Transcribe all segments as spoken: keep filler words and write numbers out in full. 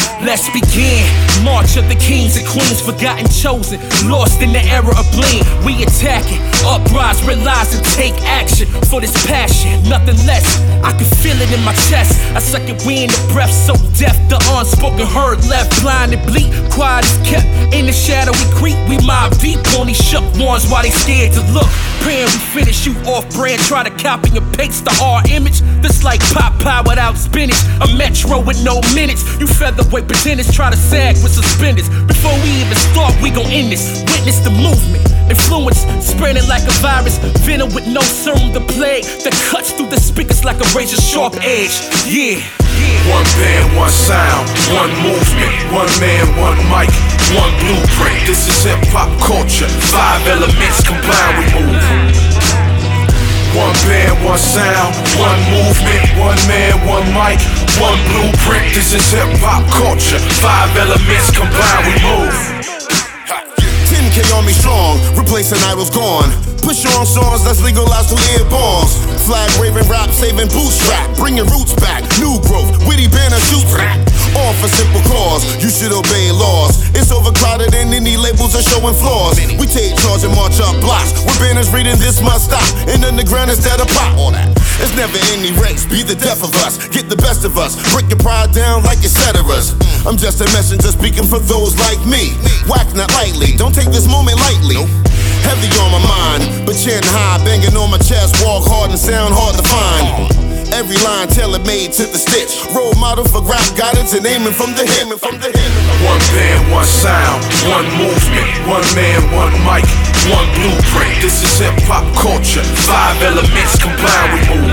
Let's begin. March of the kings and queens, forgotten, chosen, lost in the era of bling. We attacking, uprise, realize and take action for this passion, nothing less. I can feel it in my chest. I suck it, we in the breath, so deaf the unspoken heard left blind and bleak. Quiet is kept in the shadow, we creep. We mob deep on these shook ones while they scared to look. Praying we finish you off brand, try to copy and paste the R image. This like Popeye without spinach, a metro with no minutes. You featherweight pretenders try to sag with suspenders. Before we even start, we gon' end this. Witness the movement, influence spreading like a virus. Venom with no serum, the plague that cuts through the speakers like a razor sharp edge. Yeah. One band, one sound, one movement, one man, one mic, one blueprint. This is hip hop culture. Five elements combined, we move. One band, one sound, one movement, one man, one mic, one blueprint. This is hip hop culture. Five elements combined, we move. ten K on me strong, replacing I was gone. Push on songs, let's legalize through ear balls. Flag waving rap, saving bootstrap, bringing roots back. New growth, witty banner shoots back. All for simple cause, you should obey laws. It's overcrowded and any labels are showing flaws. We take charge and march up blocks with banners reading this must stop. In the underground instead of pop. All that. It's never any race, be the death of us. Get the best of us, break your pride down like et ceteras. I'm just a messenger speaking for those like me. Whack not lightly, don't take this moment lightly. Heavy on my mind, but chin high, banging on my chest. Walk hard and sound hard to find. Every line tailor-made to the stitch. Role model for rap guidance and aiming from the hip. From the hip. One band, one sound, one movement, one man, one mic, one blueprint. This is hip hop culture. Five elements combined, we move.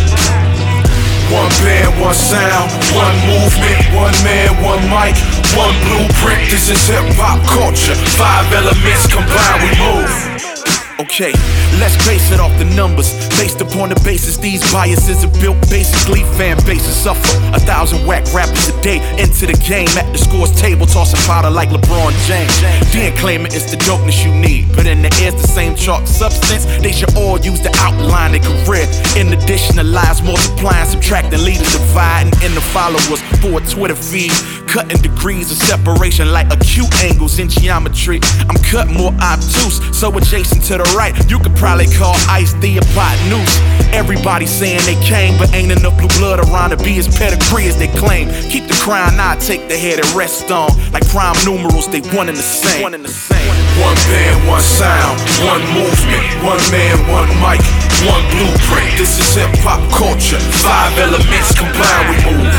One band, one sound, one movement, one man, one mic, one blueprint. This is hip hop culture. Five elements combined, we move. Okay, let's base it off the numbers. Based upon the basis, these biases are built basically. Fan bases suffer. A thousand whack rappers a day into the game. At the scores table, tossing powder like LeBron James. Then claiming it's the dopeness you need. But in the air's the same chalk substance. They should all use to outline their career. In addition to lies multiplying, subtracting, leaders dividing in the followers for a Twitter feed. Cutting degrees of separation like acute angles in geometry. I'm cut more obtuse, so adjacent to the right, you could probably call ice the hypotenuse. Everybody saying they came, but ain't enough blue blood around to be as pedigree as they claim. Keep the crown, I take the head and rest on. Like prime numerals, they one and the same. One and the same. One band, one sound, one movement, one man, one mic, one blueprint. This is hip hop culture. Five elements combined, we move.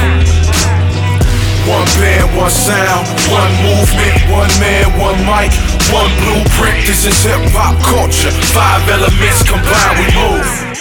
One band, one sound, one movement, one man, one mic, one blueprint. This is hip hop culture. Five elements combined, we move.